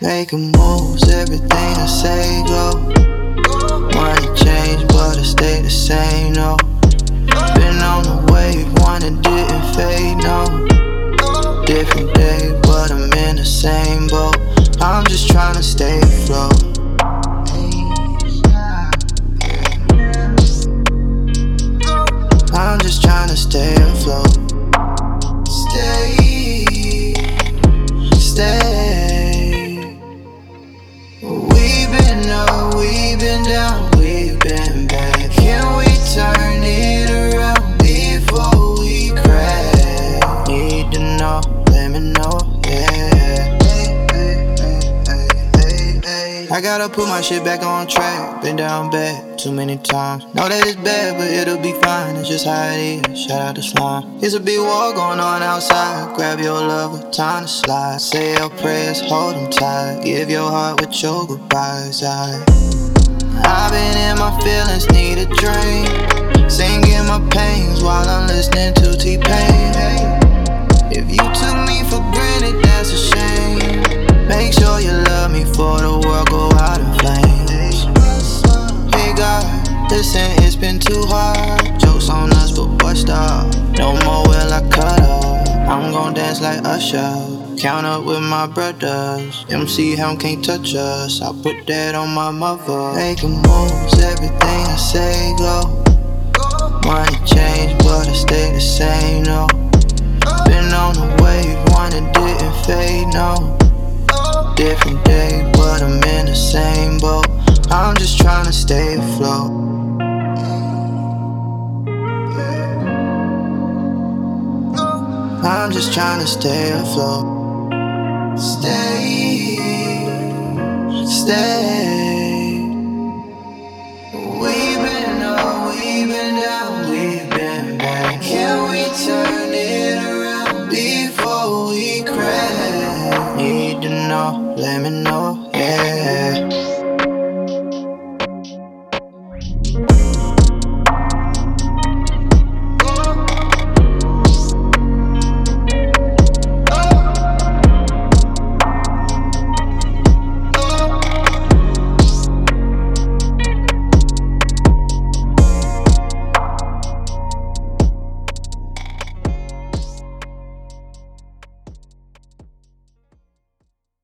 Making moves, everything I say go. Money change, but I stay the same, no. Been on the wave, one that didn't fade, no. Different day, but I'm in the same boat. I'm just tryna stay afloat. I'm just tryna stay afloat. Stay. We've been up, we've been down, we've been back. Can we turn it around before we crash? Need to know, let me know, yeah. I gotta put my shit back on track. Been down bad too many times. Know that it's bad, but it'll be fine. It's just how it is. Shout out to Slime. It's a big war going on outside. Grab your lover, time to slide. Say your prayers, hold them tight. Give your heart with your goodbyes. I've been in my feelings, need a drink. Singing my pains while I'm listening to T-Pain. If you took me for granted, that's a shame. Make sure you love me before the world go out in flames. Hey God, listen, it's been too hard. Jokes on us, but boy, stop. No more will I cut up. I'm gon' dance like Usher. Count up with my brothers. MC Helm can't touch us. I put that on my mother. Making moves, everything I say go. Money change, but I stay the same, no. Been on the wave, one that didn't fade, no. Different day, but I'm in the same boat. I'm just tryna stay afloat. I'm just tryna stay afloat. Stay. We've been up, we've been down, we've been back. Can we turn it around before we crash? Need to know, let me know, yeah.